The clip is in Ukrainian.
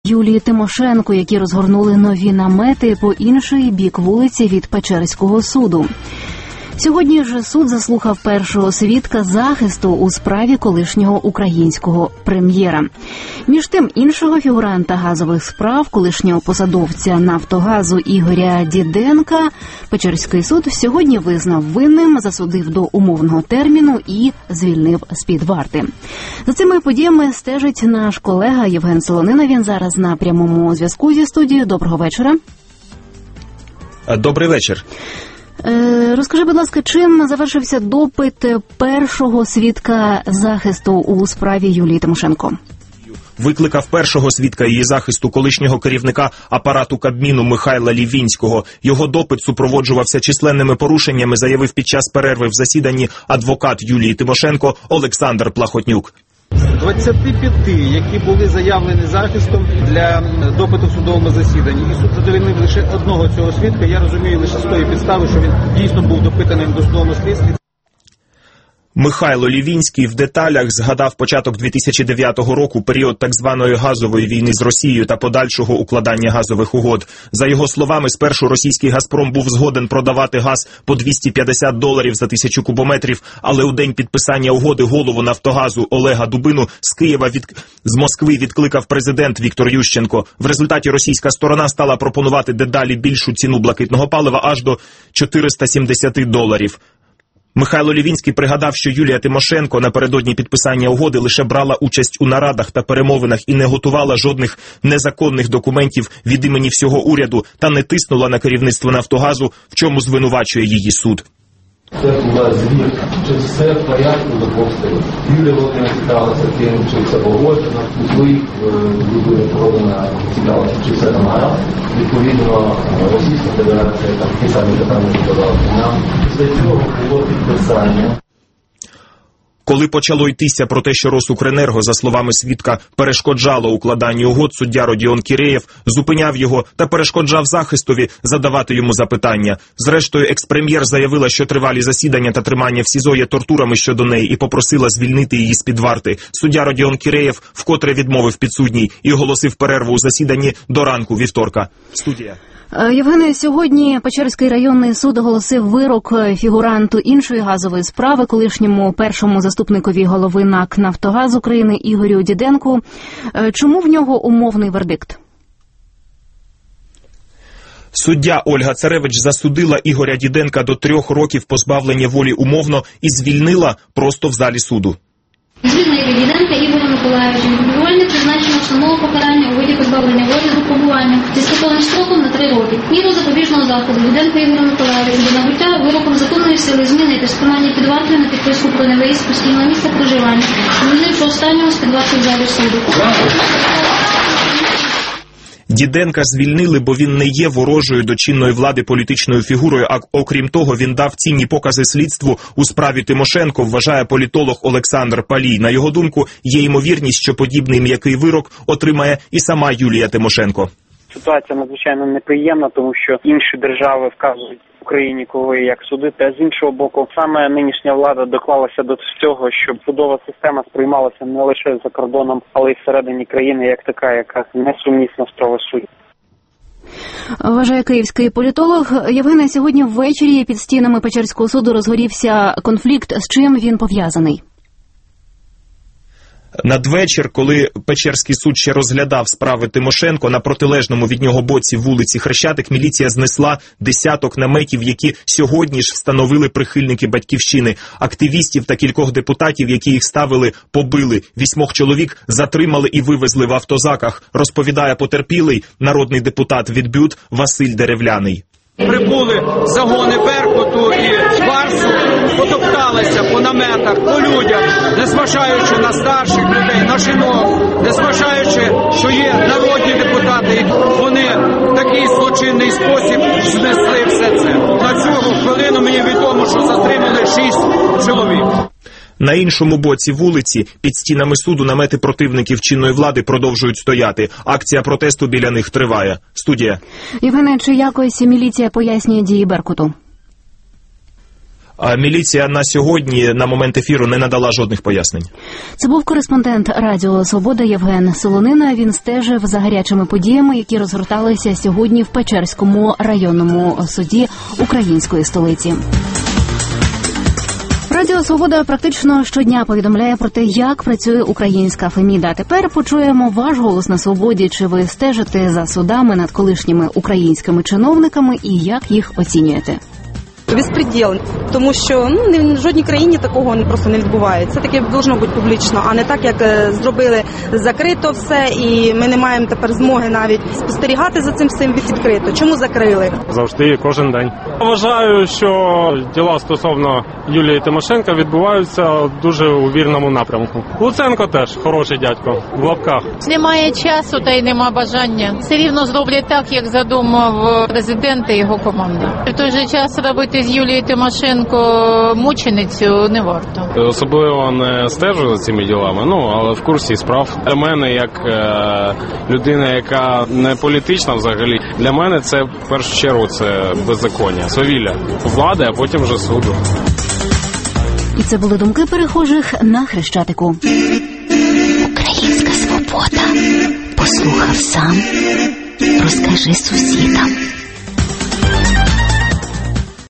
Юлії Тимошенко, які розгорнули нові намети по інший бік вулиці від Печерського суду. Сьогодні ж суд заслухав першого свідка захисту у справі колишнього українського прем'єра. Між тим, іншого фігуранта газових справ, колишнього посадовця «Нафтогазу» Ігоря Діденка, Печерський суд сьогодні визнав винним, засудив до умовного терміну і звільнив з-під варти. За цими подіями стежить наш колега Євген Солонина. Він зараз на прямому зв'язку зі студією. Доброго вечора. Добрий вечір. Розкажи, будь ласка, чим завершився допит першого свідка захисту у справі Юлії Тимошенко? Викликав першого свідка її захисту, колишнього керівника апарату Кабміну Михайла Лівінського. Його допит супроводжувався численними порушеннями, заявив під час перерви в засіданні адвокат Юлії Тимошенко Олександр Плахотнюк. 25, які були заявлені захистом для допиту в судовому засіданні. І суд задовольнив лише одного цього свідка. Я розумію лише з тої підстави, що він дійсно був допитаний в досудовому слідстві. Михайло Лівінський в деталях згадав початок 2009 року, період так званої газової війни з Росією та подальшого укладання газових угод. За його словами, спершу російський «Газпром» був згоден продавати газ по $250 за 1000 кубометрів, але у день підписання угоди голову «Нафтогазу» Олега Дубину з Москви відкликав президент Віктор Ющенко. В результаті російська сторона стала пропонувати дедалі більшу ціну блакитного палива аж до $470. Михайло Лівінський пригадав, що Юлія Тимошенко напередодні підписання угоди лише брала участь у нарадах та перемовинах і не готувала жодних незаконних документів від імені всього уряду та не тиснула на керівництво «Нафтогазу», в чому звинувачує її суд. Це була звір, чи все в порядку до двох сторін. Юлія Володимирівна цікавилася тим, чи все погоджено, у своїх людини проводина цікавилася, чи все там гаразд. Відповідно, Російська Федерація, там ті самі питання задавали нам. Після цього було підписання. Коли почало йтися про те, що Росукренерго, за словами свідка, перешкоджало укладанню угод, суддя Родіон Кіреєв зупиняв його та перешкоджав захистові задавати йому запитання. Зрештою, експрем'єр заявила, що тривалі засідання та тримання в СІЗО є тортурами щодо неї і попросила звільнити її з-під варти. Суддя Родіон Кіреєв вкотре відмовив підсудній і оголосив перерву у засіданні до ранку вівторка. Студія. Євгене, сьогодні Печерський районний суд оголосив вирок фігуранту іншої газової справи, колишньому першому заступникові голови НАК «Нафтогаз» України Ігорю Діденку. Чому в нього умовний вердикт? Суддя Ольга Царевич засудила Ігоря Діденка до 3 років позбавлення волі умовно і звільнила просто в залі суду. Звільнити Діденка Ігоря Миколаївича добровольне призначення основного покарання у виді позбавлення волі з випробуванням зі строковим строком на 3 роки. Міру запобіжного заходу Діденка Ігоря Миколаївича до набуття вироком законної сили змінити з тримання під вартою на підписку про невиїзд постійного місця проживання, звільнивши останнього з-під варти в залі суду. Діденка звільнили, бо він не є ворожою до чинної влади політичною фігурою, а окрім того він дав цінні покази слідству у справі Тимошенко, вважає політолог Олександр Палій. На його думку, є ймовірність, що подібний м'який вирок отримає і сама Юлія Тимошенко. Ситуація надзвичайно неприємна, тому що інші держави вказують Україні, коли як судити, а з іншого боку, саме нинішня влада доклалася до цього, щоб судова система сприймалася не лише за кордоном, але й всередині країни, як така, яка несумісна з правосуддям. Вважає київський політолог. Євгене, сьогодні ввечері під стінами Печерського суду розгорівся конфлікт. З чим він пов'язаний? Надвечір, коли Печерський суд ще розглядав справи Тимошенко, на протилежному від нього боці вулиці Хрещатик міліція знесла десяток наметів, які сьогодні ж встановили прихильники Батьківщини. Активістів та кількох депутатів, які їх ставили, побили. 8 чоловік затримали і вивезли в автозаках, розповідає потерпілий народний депутат від БЮТ Василь Деревляний. Прибули загони Беркуту і Барсу, потопталися по наметах, по людях, незважаючи на старших людей, на жінок, незважаючи, що є народні депутати, вони в такий злочинний спосіб знесли все це. На цю хвилину мені відомо, що затримали 6 чоловік. На іншому боці вулиці, під стінами суду, намети противників чинної влади продовжують стояти. Акція протесту біля них триває. Студія. Євгене, чи якось міліція пояснює дії Беркуту? А міліція на сьогодні, на момент ефіру, не надала жодних пояснень. Це був кореспондент Радіо Свобода Євген Солонина. Він стежив за гарячими подіями, які розгорталися сьогодні в Печерському районному суді української столиці. Радіо Свобода практично щодня повідомляє про те, як працює українська Феміда. Тепер почуємо ваш голос на свободі. Чи ви стежите за судами над колишніми українськими чиновниками і як їх оцінюєте? Безпреділ, тому що в жодній країні такого просто не відбувається. Це таке должно бути публічно, а не так, як зробили закрито все, і ми не маємо тепер змоги навіть спостерігати за цим всім відкрито. Чому закрили? Завжди і кожен день. Вважаю, що діла стосовно Юлії Тимошенко відбуваються дуже у вірному напрямку. Луценко теж хороший дядько, в лапках. Немає часу та й нема бажання. Все рівно зроблять так, як задумав президент і його команда. В той же час робити з Юлією Тимошенко мученицю не варто. Особливо не стежу за цими ділами, але в курсі справ. Для мене, як людина, яка не політична взагалі, для мене це в першу чергу це беззаконня, свавілля влади, а потім вже суду. І це були думки перехожих на Хрещатику. Українська свобода. Послухав сам, розкажи сусідам.